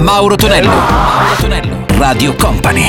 Mauro Tonello. Mauro Tonello. Radio Company.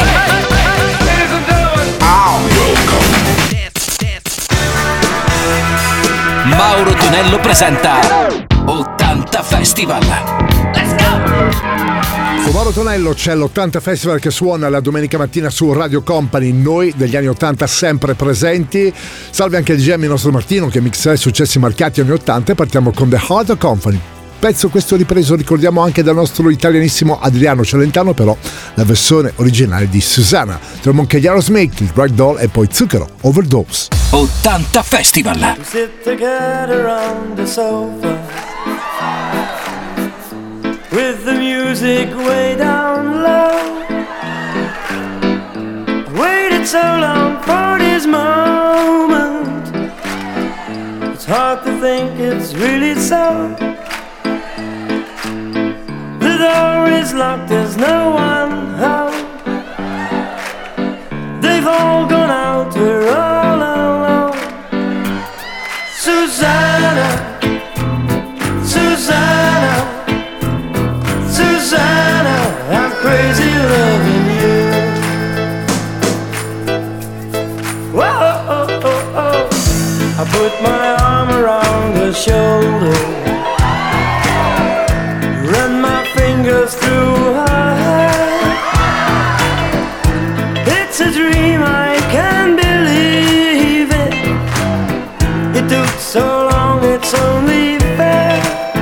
Mauro Tonello presenta 80 Festival. Let's go! Con Mauro Tonello c'è l'80 Festival che suona la domenica mattina su Radio Company. Noi degli anni 80 sempre presenti. Salve anche il GM, il nostro Martino, che mixa i successi marcati anni 80. E partiamo con The Heart of Company. Pezzo questo ripreso, ricordiamo, anche dal nostro italianissimo Adriano Celentano, però la versione originale di Susanna, tra Moncagliaro Smith, il Ragdoll e poi Zucchero, Overdose. 80 Festival. We sit together on the sofa with the music way down low. I waited so long for this moment. It's hard to think it's really so. The door is locked, there's no one home. They've all gone out, we're all alone. Susanna, Susanna, Susanna, I'm crazy loving you. Whoa, oh, oh, oh. I put my arm around her shoulder, run my fingers through her hair. It's a dream, I can't believe it. It took so long, it's only fair.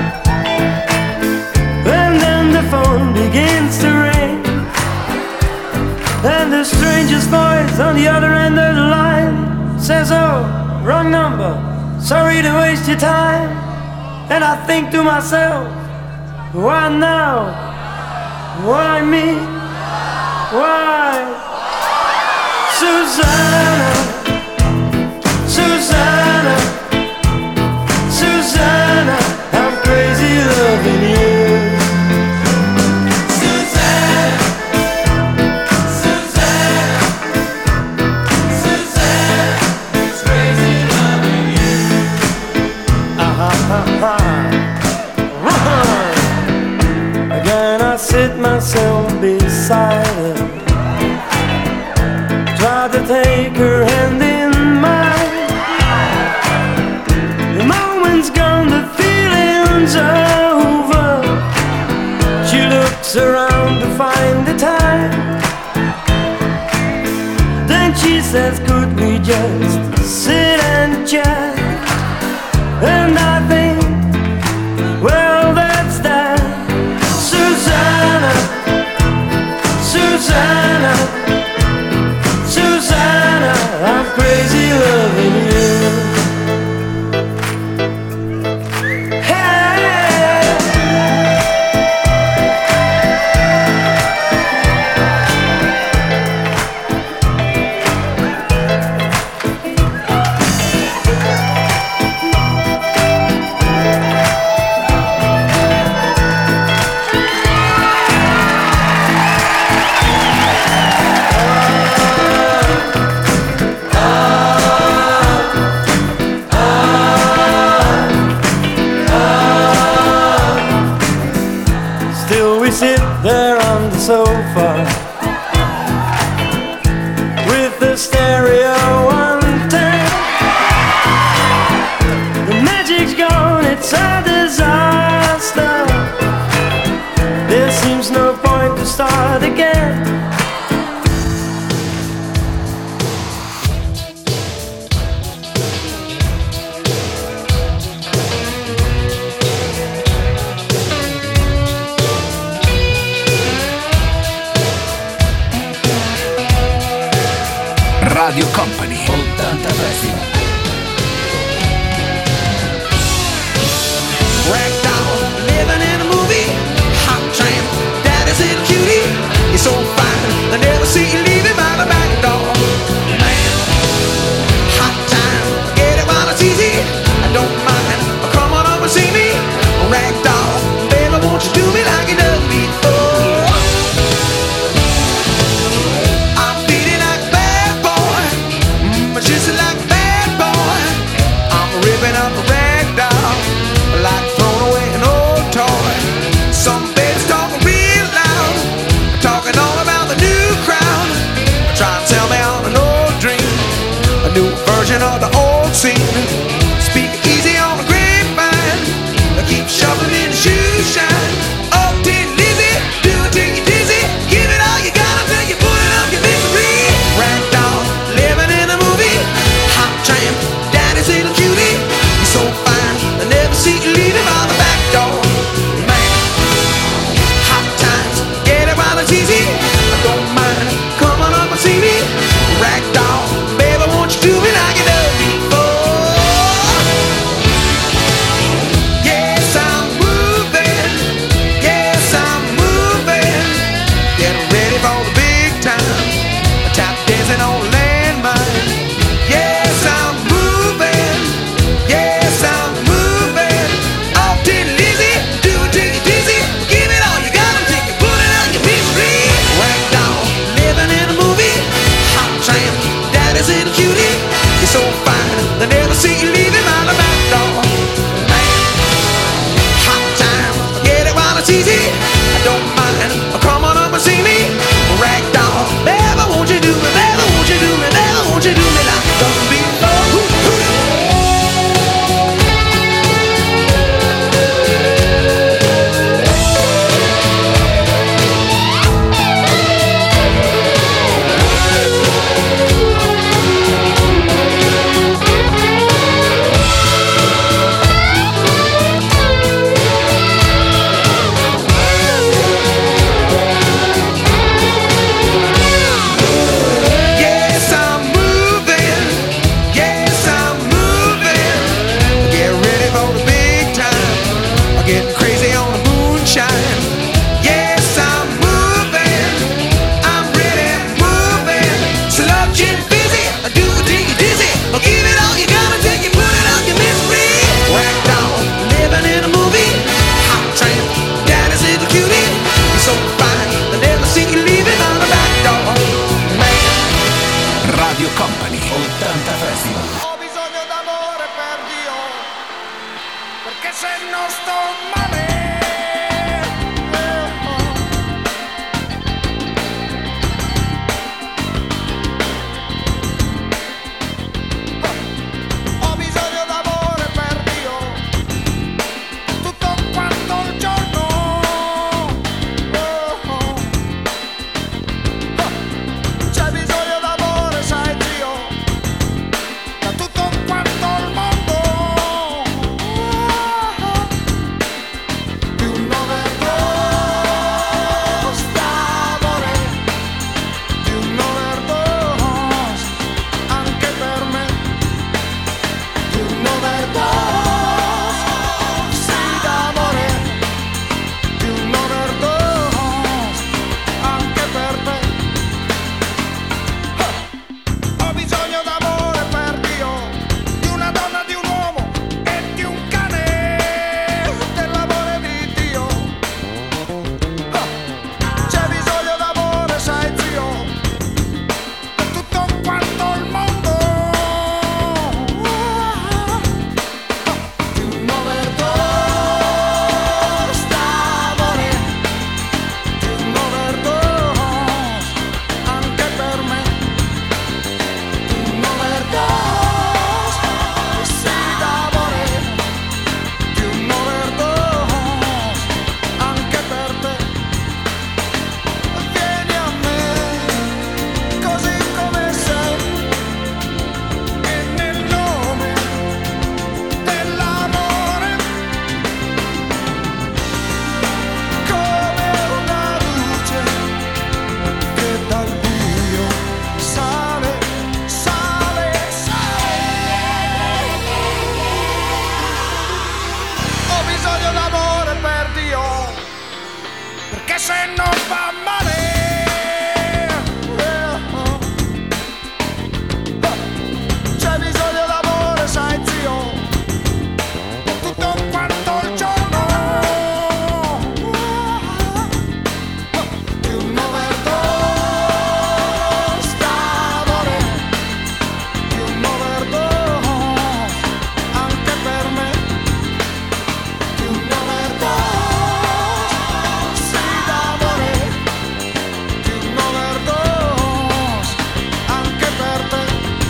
And then the phone begins to ring, and the strangest voice on the other end of the line says, oh, wrong number, sorry to waste your time. And I think to myself, why now? Why me? Why? Susanna, Susanna, Susanna, I'm crazy loving you. Susanna, Susanna, Susanna, it's crazy loving you. Again I sit myself beside her, try to take her hand in mine. The moment's gone, the feeling's over. She looks around to find the time. Then she says, could we just sit and chat? And I think, well, that's that. Susanna, Susanna, Susanna, I'm crazy loving you. Hey. Still we sit there on the sofa with the stereo on 10. The magic's gone, it's a disaster. There seems no point to start again. Radio Company. 80 Festival. Ragdoll, living in a movie. Hot tramp, daddy's little cutie. You're so fine, I never see you leaving by the back door. Man, hot time, forget it while it's easy. I don't mind, come on over and see me. Ragdoll, baby, won't you do me like you done before? I'm feeling like a bad boy, just like bad. se non va male. C'è bisogno d'amore, sai zio, tutto quanto il giorno. Più overdose d'amore, più overdose anche per me. Più overdose sì d'amore, più overdose anche per te.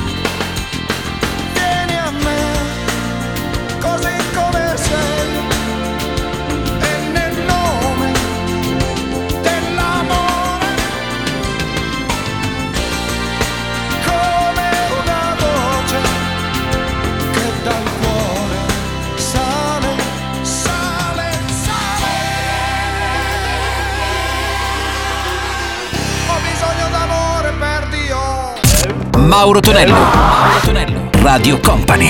Vieni a me così come sei e nel nome dell'amore, come una voce che dal cuore sale, sale, sale. Ho bisogno d'amore per Dio. Mauro Tonello, Mauro Tonello, Radio Company.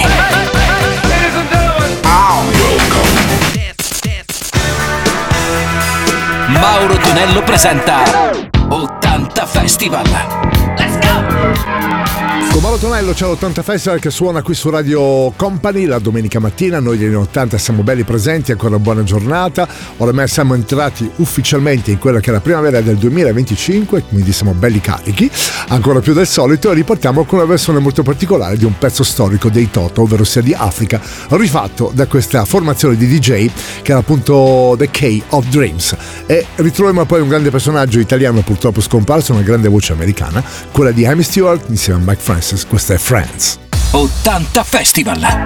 Mauro Tonello presenta 80 Festival. Let's go! Con Mauro Tonello c'è l'80 Festival che suona qui su Radio Company la domenica mattina. Noi degli anni 80 siamo belli presenti, ancora buona giornata. Oramai siamo entrati ufficialmente in quella che è la primavera del 2025, quindi siamo belli carichi, ancora più del solito, e ripartiamo con una versione molto particolare di un pezzo storico dei Toto, ovvero sia di Africa, rifatto da questa formazione di DJ che era appunto The Key of Dreams. E ritroviamo poi un grande personaggio italiano purtroppo scomparso, una grande voce americana, quella di Amy Stewart insieme a Mike Francis. Questa è Friends. 80 Festival.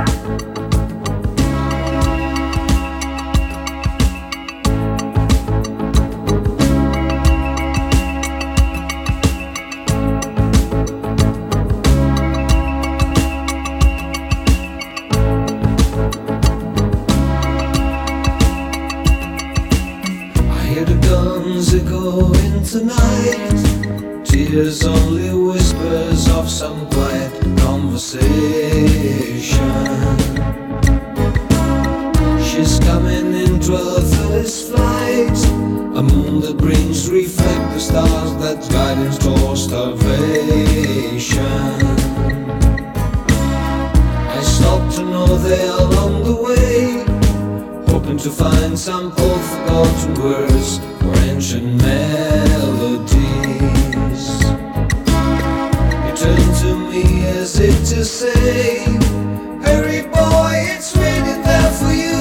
Tears only whispers of some quiet conversation. She's coming in 12:30's flight, a moon that brings reflect the stars that guide us toward starvation. I stopped to know they along the way, hoping to find some old forgotten words or ancient melodies. Turn to me as if to say, hurry boy, it's waiting there for you.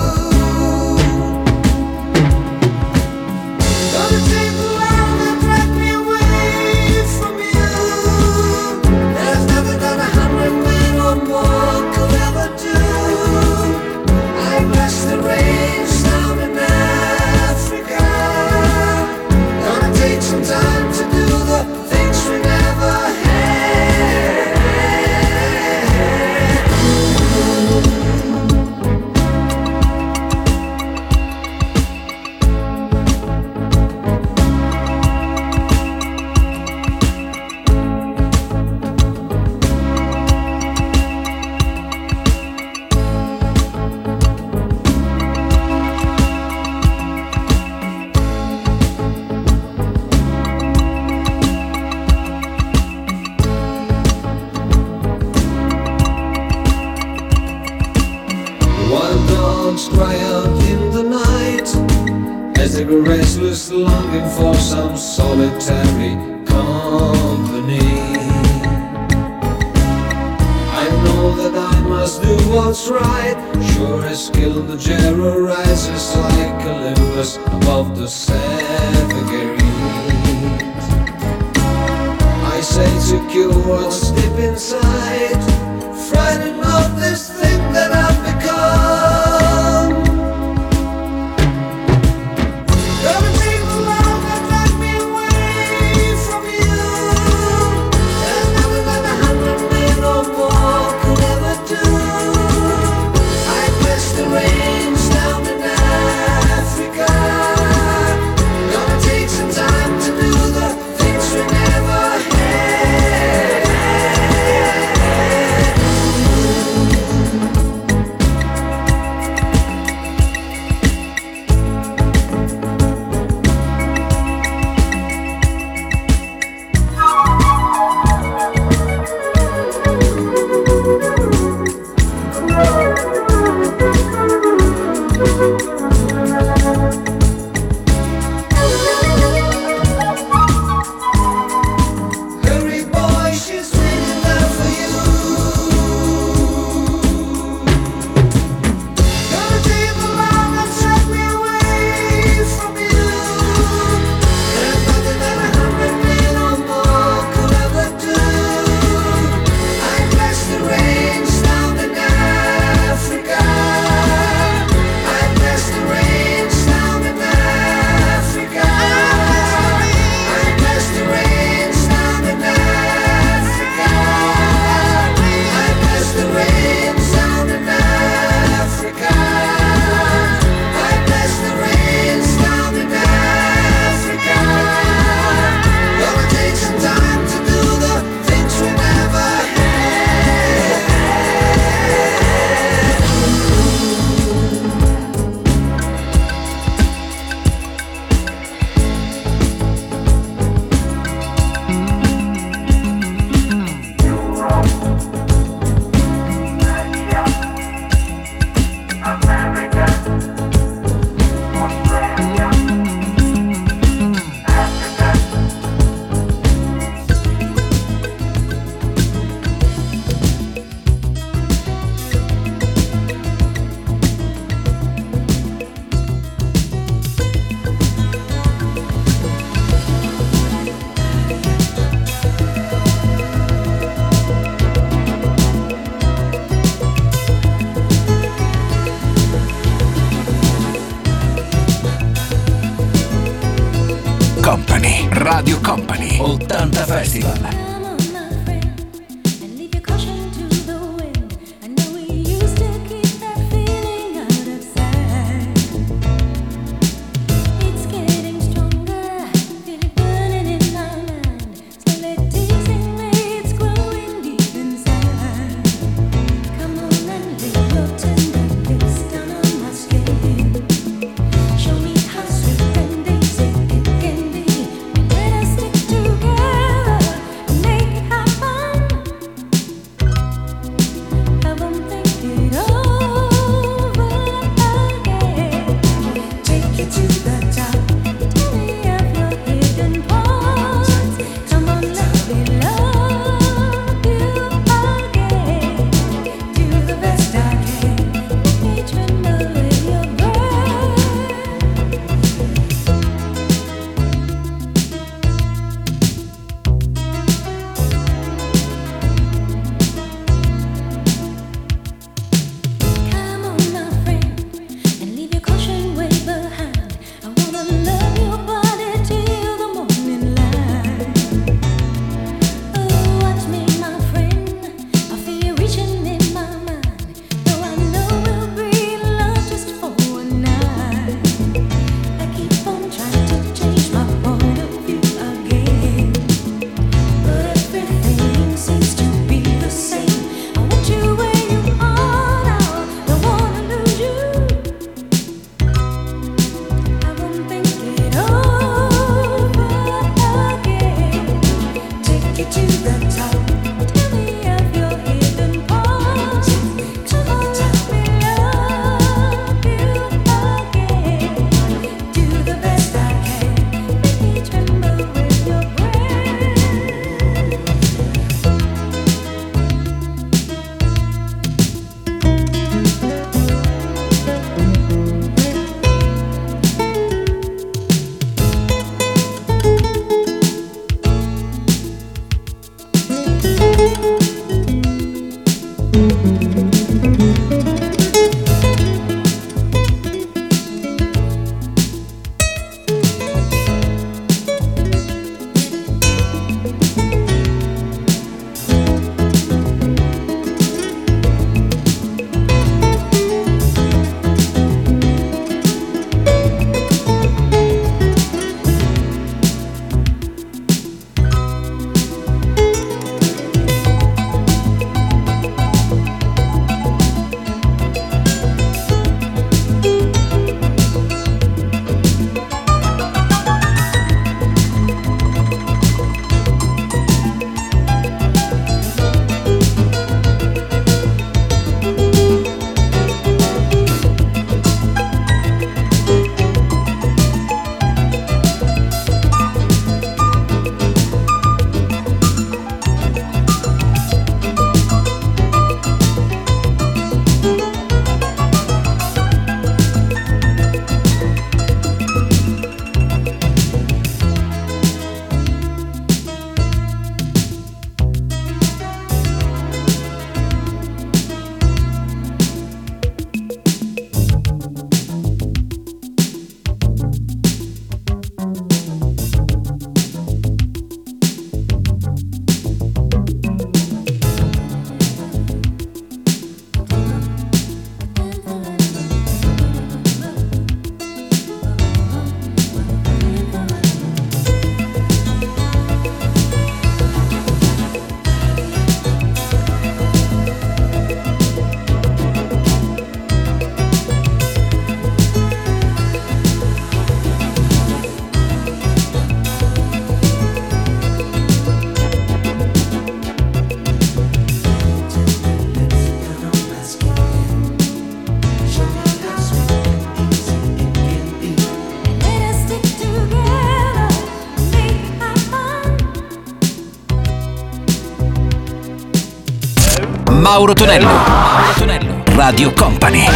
Gonna take the line that drag me away from you. There's nothing that 100 men or more could ever do. I bless the rains down in Africa. Gonna take some time to do the things we never had. Cry out in the night as they go restless, longing for some solitary company. I know that I must do what's right, sure as Kilimanjaro rises like Olympus above the Savagari. I say secure what's deep inside, frightened of this thing that I've become. Company, Radio Company, 80 Festival. Come on, my friend, and leave your caution to the wind. I know we used to keep that feeling out of sight. It's getting stronger, feel it burning in my mind. Slowly teasing me, it's growing deep inside. Come on and lay your tender face down on my skin. Show me how sweet and easy it can be. Let us stick together and make it happen. I won't think it over again. Take you to the top. Tell me of your hidden parts. Come on, let me love you again. Do the best I can. Make me tremble with your breath. Come on, my friend, and leave your caution way behind. I wanna love your body till the morning light. Oh, watch me, my friend. I feel you reaching in my mind. Though I know we'll be in love just for one night. I keep on trying to change my point of view again, but everything seems to be the same. I want you where you are now. Don't wanna lose you. I won't think it over again. Take you to the top. Tell me of your hidden parts. Come on, let me love you again. Do the best I can. Make me tremble with your breath. Let us stick together, make it happen. Mauro Tonello, Radio Company.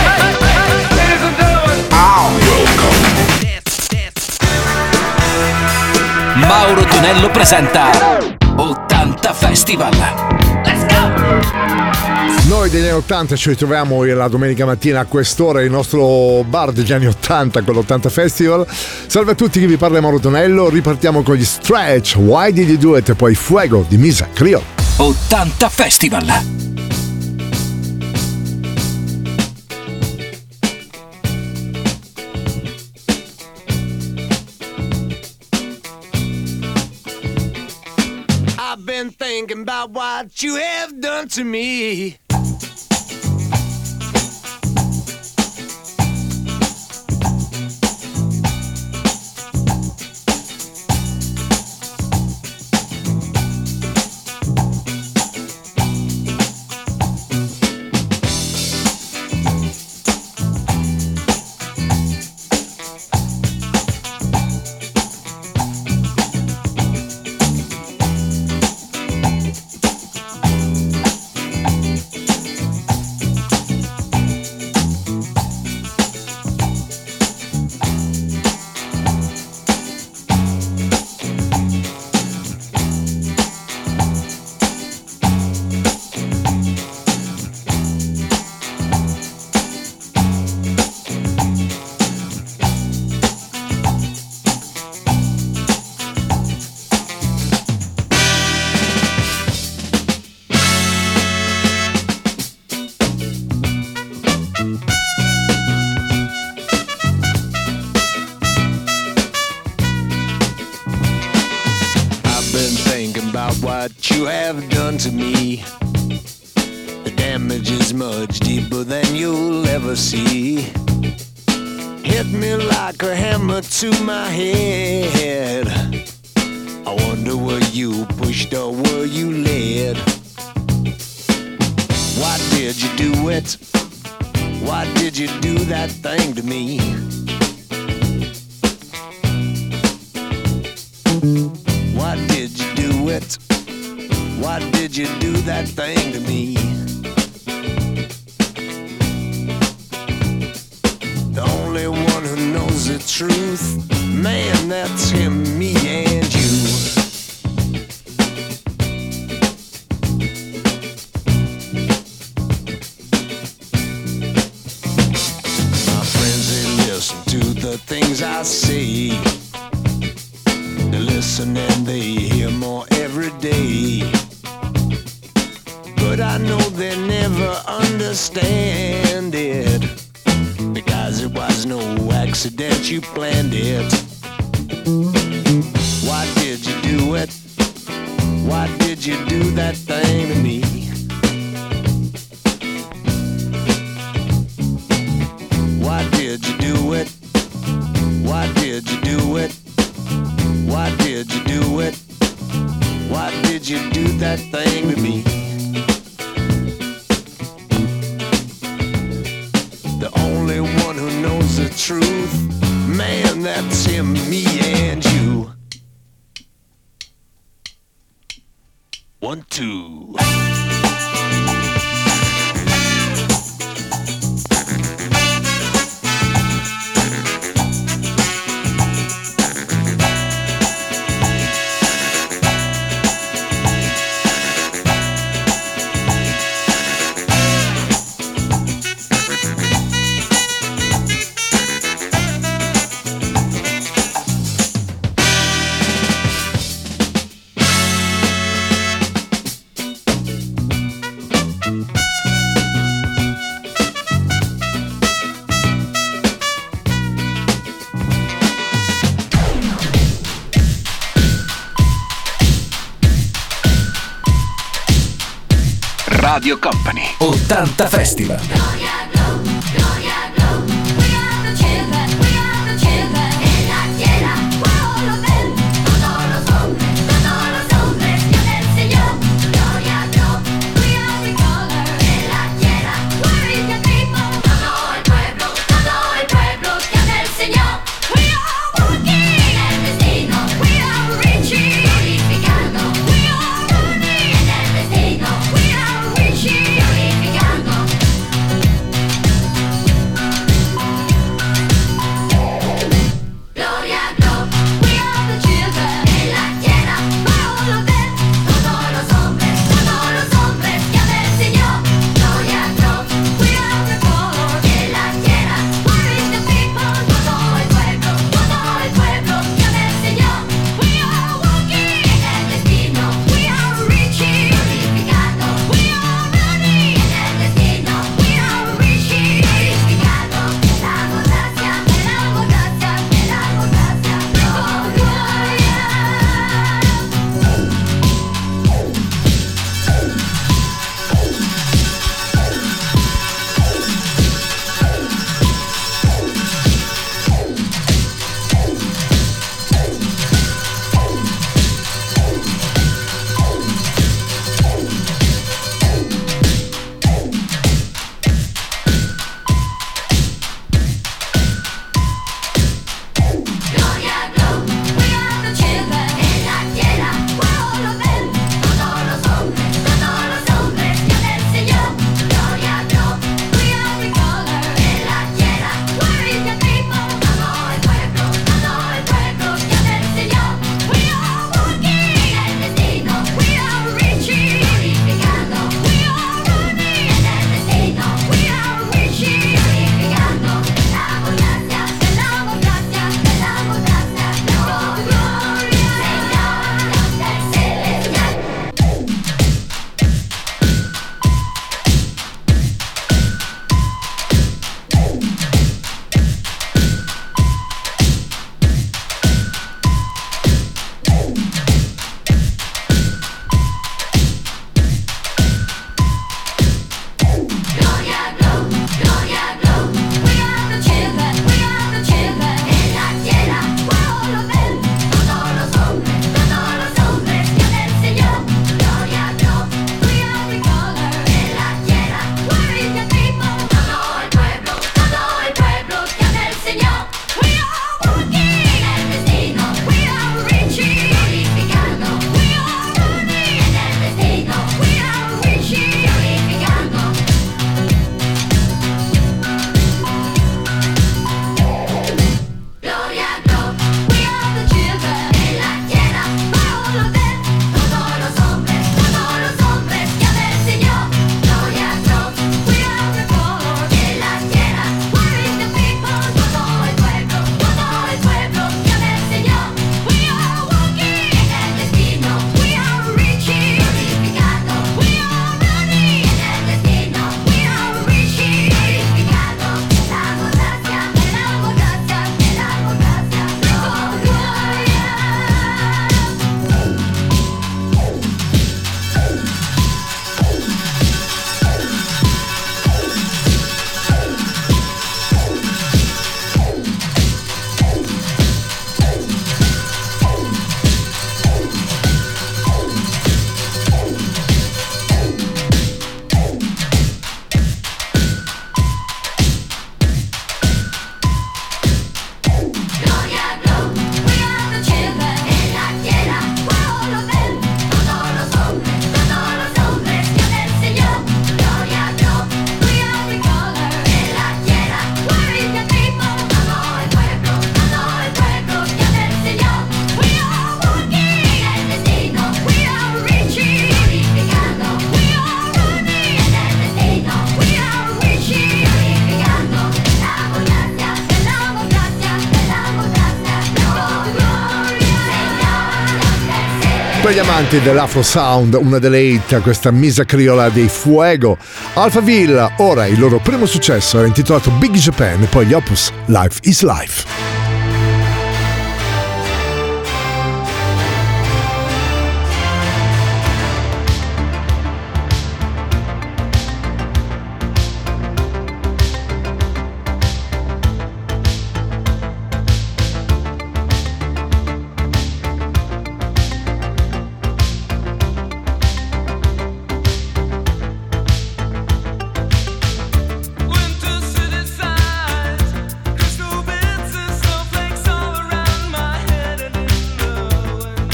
Mauro Tonello presenta 80 Festival. Let's go! Noi degli anni 80 ci ritroviamo la domenica mattina a quest'ora il nostro bar degli anni 80 con l'80 Festival. Salve a tutti, chi vi parla è Mauro Tonello. Ripartiamo con gli Stretch, Why Did You Do It e poi Fuego di Misa Criol. 80 Festival. I've been thinking about what you have done to me. What you have done to me, the damage is much deeper than you'll ever see. Hit me like a hammer to my head. I wonder were you pushed or were you led? Why did you do it? Why did you do that thing to me? Why did you do it? Why did you do that thing to me? The only one who knows the truth, man, that's him, me and you. My friends, they listen to the things I say. They listen and they hear more every day. But I know they never understand it, because it was no accident, you planned it. Why did you do it? Why did you do that thing to me? Why did you do it? Why did you do it? Why did you do it? Why did you do that thing to me? The only one who knows the truth, man, that's him, me and you. 1, 2. Radio Company 80 Festival. Per gli amanti dell'Afro Sound, una delle hit, questa misa criolla dei Fuego. Alphaville, ora il loro primo successo era intitolato Big Japan e poi gli Opus Life is Life. Winter city sighs, crystal bits and snowflakes all around my head and in the wind.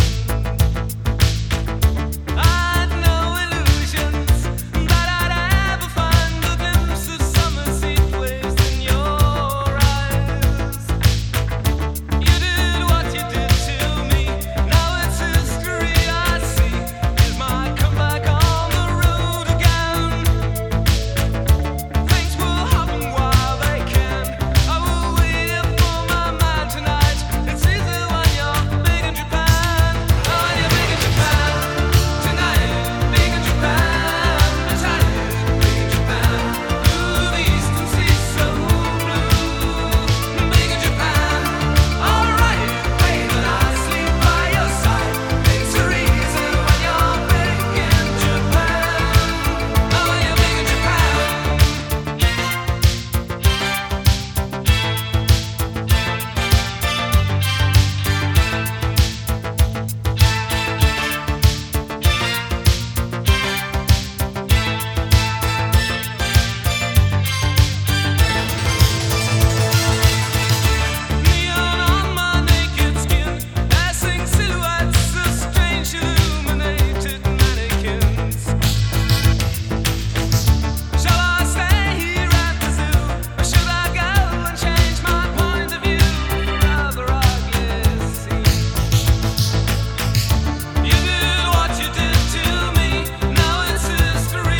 I'd no illusions that I'd ever find a glimpse of summer seed waves in your eyes. You did what you did to me, now it's history I see. Is my comeback on the road again? Things will happen while they can. I will wait for my man tonight. It's easy when you're big in Japan. Oh, when you're big in Japan tonight. Big in Japan, tonight. Big in Japan. Ooh, the eastern sea's so blue. Big in Japan. All right, wait when I sleep by your side. Things are easy when you're big in Japan. Oh, when you're big in Japan. Neon on my naked skin, passing silhouettes of strange illuminated mannequins. Shall I stay here at the zoo, or should I go and change my point of view for other ugly scenes? You did what you did to me, now it's history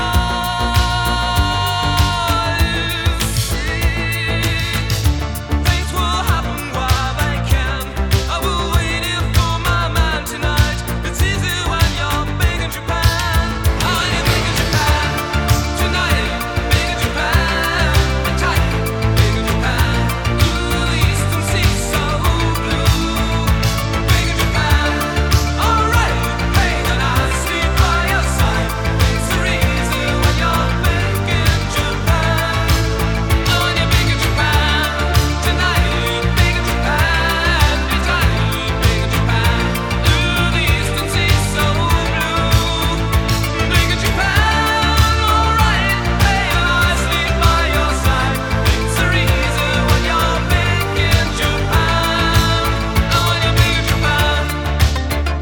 all you see. Things will happen while they can. I will wait here for my man tonight. It's easy when you're big in Japan. Oh, when you're big in Japan tonight. Big in Japan, tight. Big in Japan. Ooh, the eastern sea's so blue. Big in Japan. All right, hey, when I sleep by your side. Things are easy when you're big in Japan. Oh, when you're big in Japan tonight. Big in Japan, tight. Big in Japan. Ooh, the eastern sea's so blue. Big in Japan. All right, hey, when I sleep by your side. Things are easy when you're big in Japan. Oh, when you're big in Japan.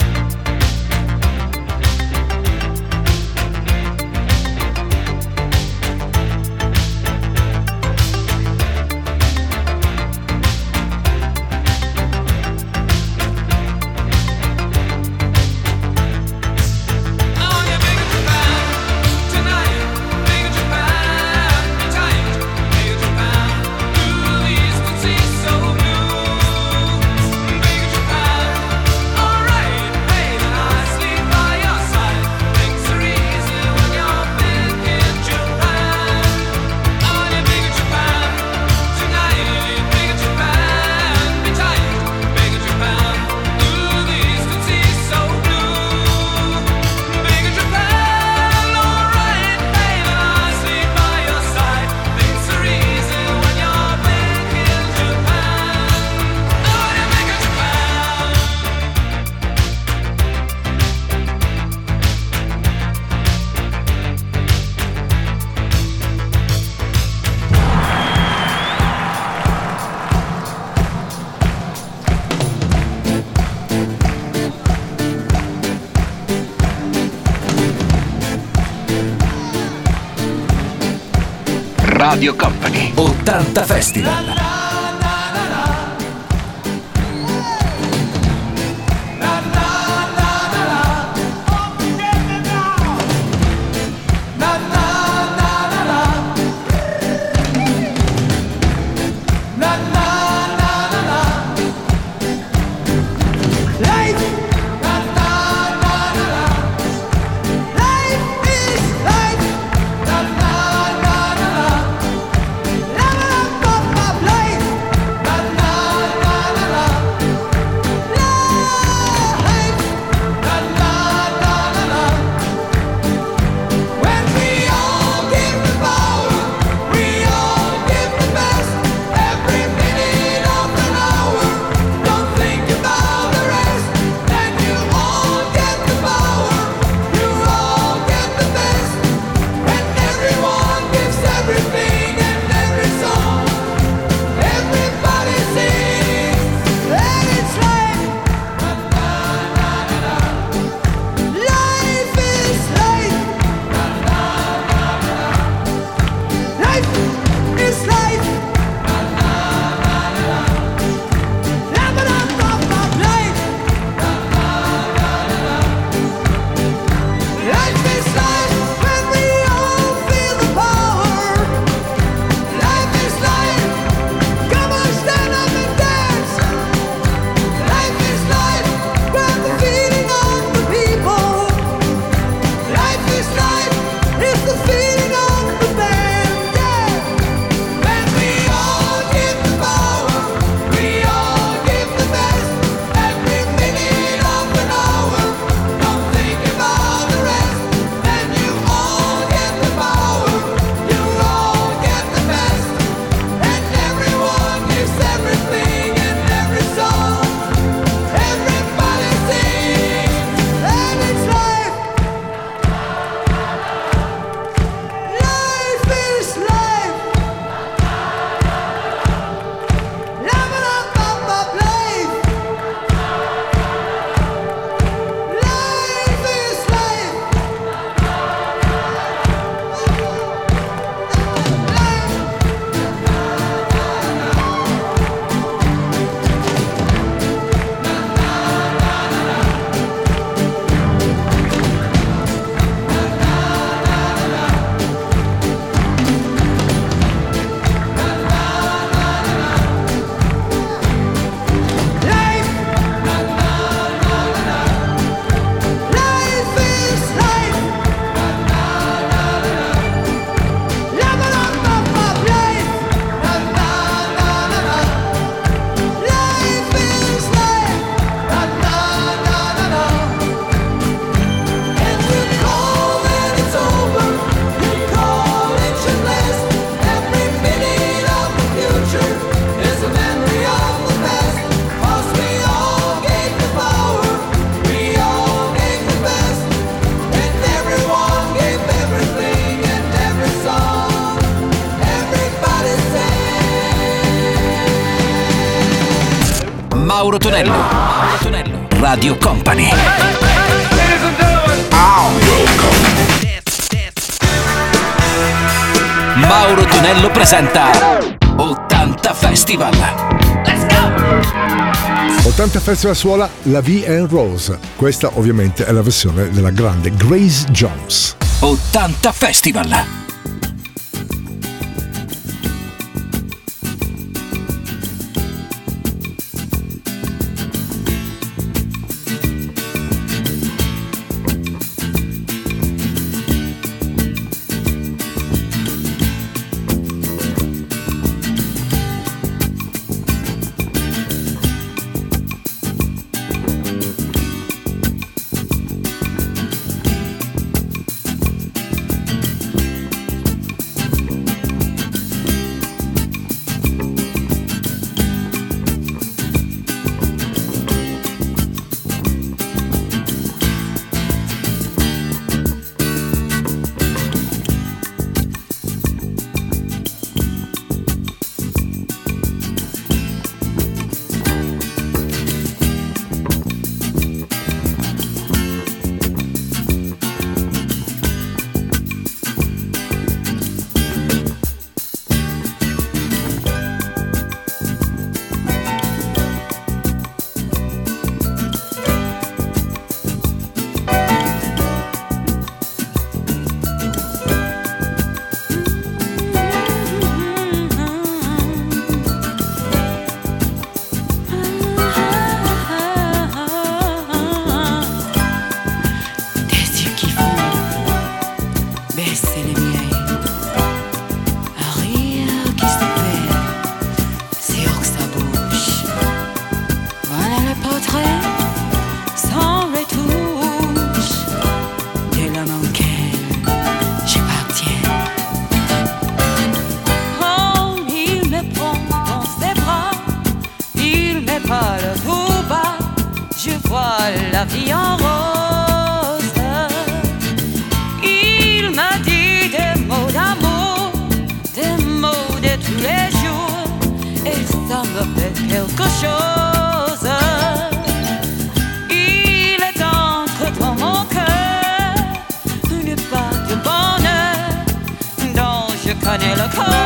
Oh, when you're big in Japan tonight. Big in Japan, tight. Big in Japan. Ooh, the eastern sea's so blue. Big in Japan. All right, hey, when I sleep by your side. Things are easy when you're big in Japan. Oh, when you're big in Japan tonight. Big in Japan, be tight. Big in Japan. Ooh, the eastern sea's so blue. Big in Japan. All right, hey, when I sleep by your side. Things are easy when you're big in Japan. Oh, when you're big in Japan. Radio Company 80 Festival. Life Mauro Tonello. Mauro Tonello. Radio Company. Mauro Tonello presenta 80 Festival. Let's go! 80 Festival suona La Vie en Rose. Questa ovviamente è la versione della grande Grace Jones. 80 Festival. La vie en rose. Il m'a dit des mots d'amour, des mots de tous les jours, et ça me fait quelque chose. Il est entre dans mon cœur une part de bonheur dont je connais le code.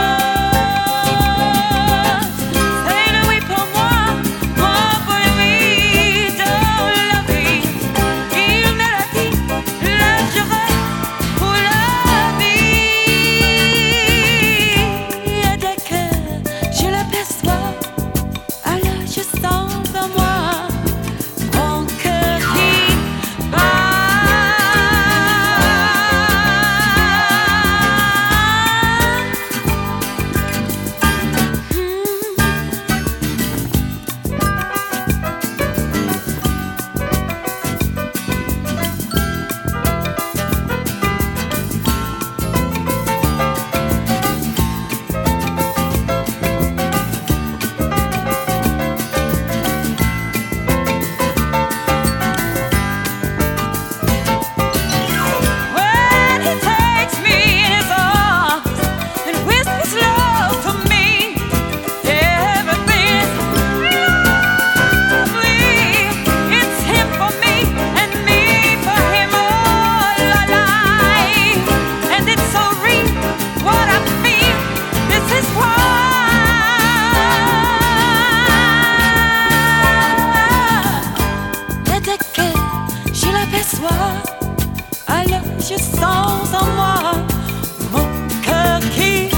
Alors je sens en moi mon cœur qui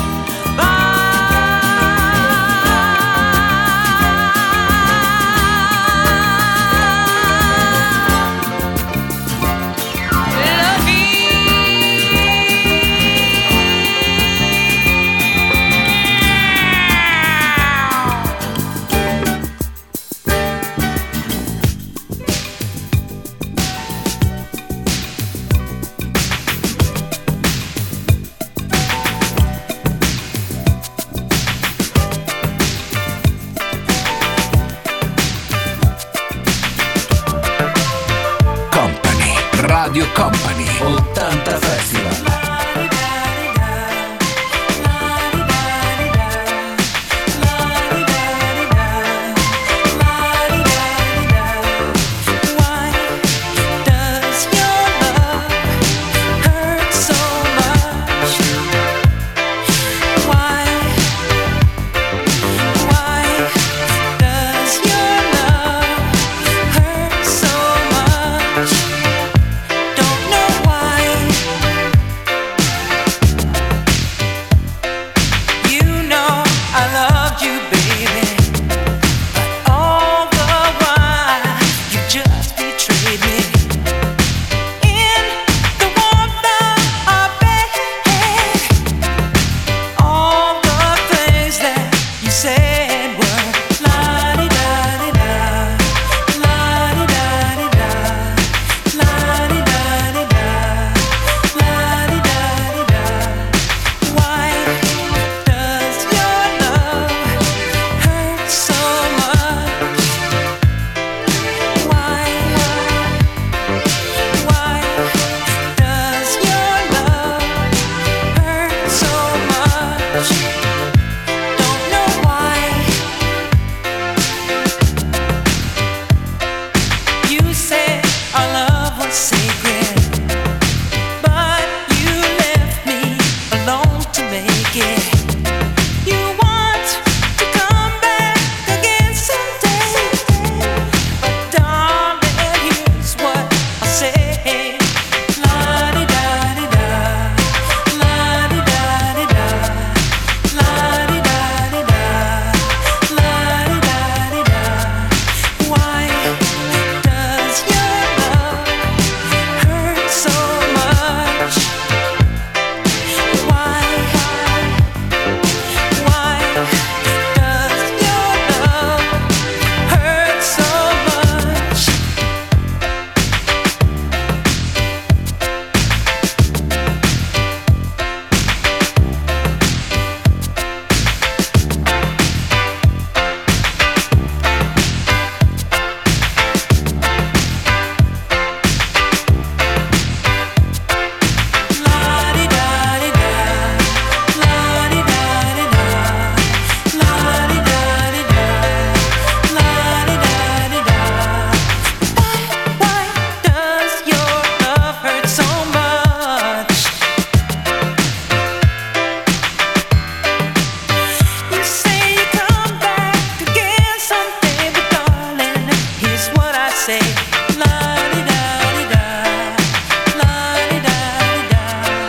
Radio Company 80 Festival. say la-di-da-di-da, la-di-da-di-da.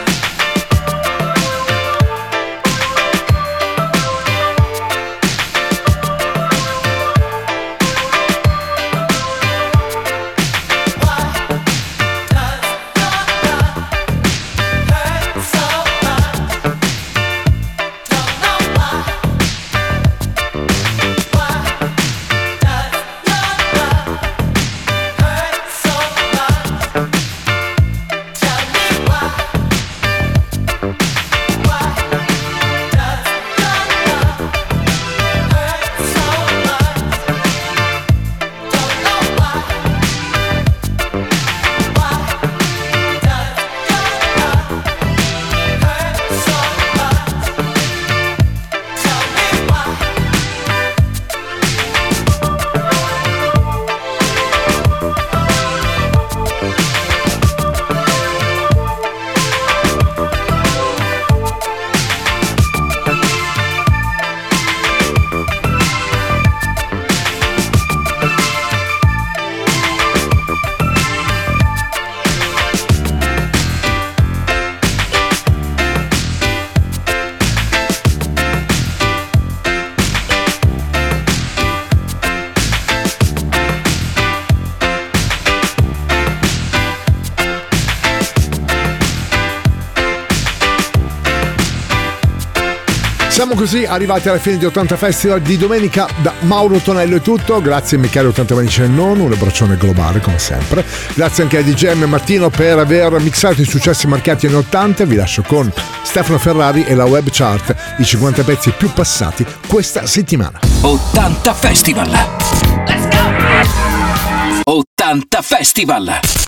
Siamo così arrivati alla fine di 80 Festival di domenica. Da Mauro Tonello è tutto, grazie a Michele 80 Manice Non, un abbraccione globale come sempre. Grazie anche a DJM Martino per aver mixato i successi marcati anni 80. Vi lascio con Stefano Ferrari e la web chart, i 50 pezzi più passati questa settimana. 80 Festival. Let's go! 80 Festival.